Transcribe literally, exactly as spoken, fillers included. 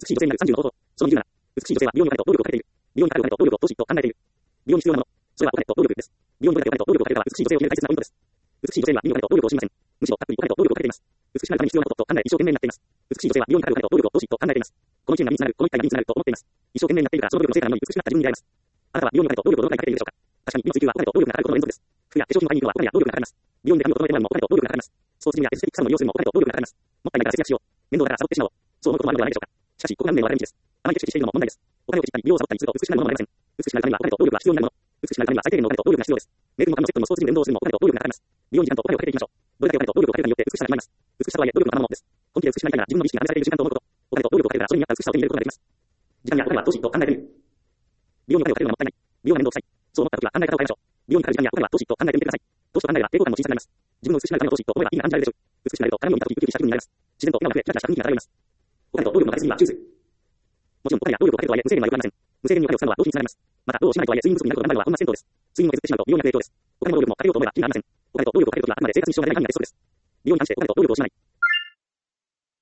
しい女性になるさんじゅうの方法。そのにじゅうなな、美しい女性は美容にお金と労力をかけている。美容にかかるお金と労力を投資と考えている。美容に必要なもの。それはお金と労力です。美容にかかるお金と労力をかけるのは美しい女性を決める大切なポイントです。美しい女性には美容にお金と労力をしません。むしろたっぷりお金と労力をかけています。美しくなるために必要なことと考えて一生懸命になっています。美しい女性は美容にかかるお金と労力を投資と考えています。この一年が理につながる、この一回が理につながると思っています。一生懸命になっているからその努力の成果なのに美しくなった自分に出会えます。あなたは美容にお金と労力をどのくらいかけているでしょうか。確かに美の追求はお金と労力がかかることの連続です。服や化粧品を買いに行くのはお金や労力がかかります。美容に髪を整えてもらうのもお金と労力がかかります。スポーツジムやエステティックサロンの利用するのもお金と労力がかかります。もったいないから節約しよう。面倒だからサボってしまおう。そう思うこともあるのではないでしょうか。しかし、ここが運命の分かれ道です。あまり決してしているのも問題です。お金をけちったり、美容をサボったりすると美しくなるものもありません。美しくなるためにはお金と労力が必要になるもの。美しくなるためには最低限のお金と労力が必要です。メイクの髪のセットのスポーツジムで運動をするのもお金と労力がかかります。美容に時間とお金をかけていきましょう。どれだけお金と労力をかけるかによって美しさが決まります。美しさとはいえ努力の賜物です。本気で美しくなりたいなら自分の意識が試されている時間と思うこと。お金と労力をかけるからそれに合った美しさを手に入れることができます。時間やお金は投資と考えてみる。美容にお金をかけるのはもったいない。美容が面倒くさい。そう思った時は考え方を変えましょう。美容にかかる時間やお金は投資と考えてみてください。投資と考えれば抵抗感も小さくなります。自分の美しくなるための投資と思えば意味が感じられるでしょう。美しくなると鏡を見た時ウキウキした気分になります。自然と笑顔が増え、キラキラした雰囲気が漂います。お金と労力のバランスには注意する。もちろんお金や労力をかけるとはいえ無制限にはよくありません。無制限にお金を使うのは動機につながります。また労をしないとはいえ睡眠不足になると頑張るのは本末転倒です。睡眠を削ってしまうと美容に悪影響です。お金も労力もかけようと思えば意味がありません。お金と労力をかけるときはあくまで生活に支障が出ない範囲が鉄則です。美容に関してお金と労力をしない。